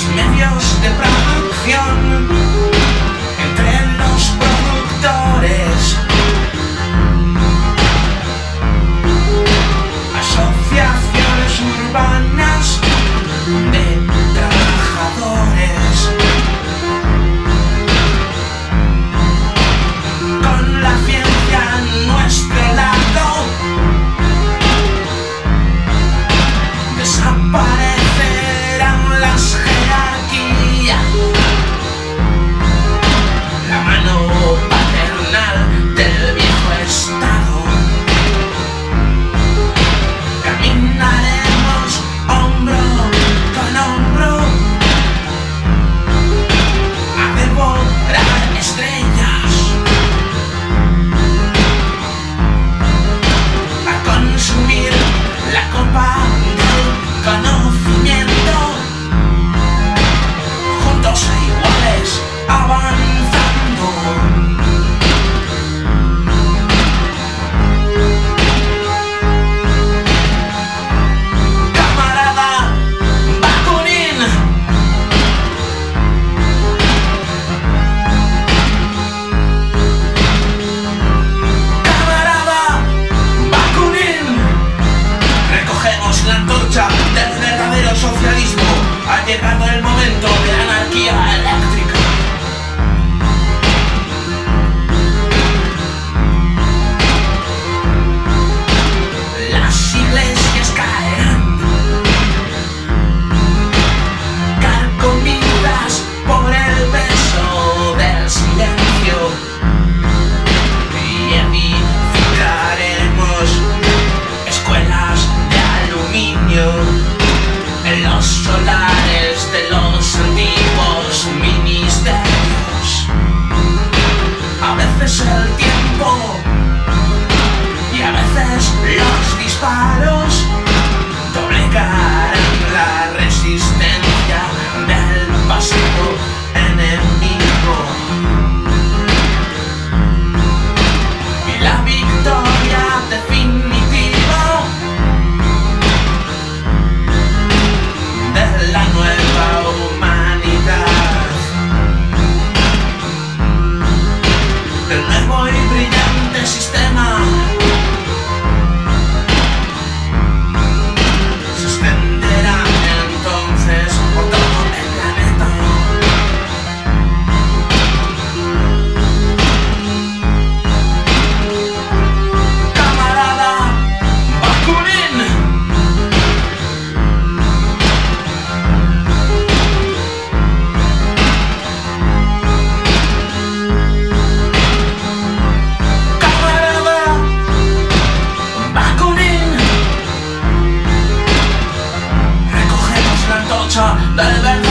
medios de producción, entre los productores, asociaciones urbanas de trabajadores, con la ciencia a nuestro lado, desaparecerán las jerarquías, la mano paternal del viejo Estado. Caminaremos hombro con hombro a devorar estrellas, a consumir la copa del conocimiento, juntos e iguales, avanzando. Camarada Bakunin, camarada Bakunin, recogemos la antorcha del verdadero socialismo. Ha llegado el momento de la anarquía eléctrica. Las iglesias caerán, carcomidas por el peso del silencio, y edificaremos escuelas de aluminio en los solares de los antiguos ministerios. A veces el tiempo y a veces los disparos doblegarán la resistencia del pasivo enemigo, y la victoria definitiva de la nueva humanidad, del nuevo y brillante sistema, se extenderá entonces por todo el planeta. Camarada Bakunin, camarada Bakunin, recogemos la antorcha del verde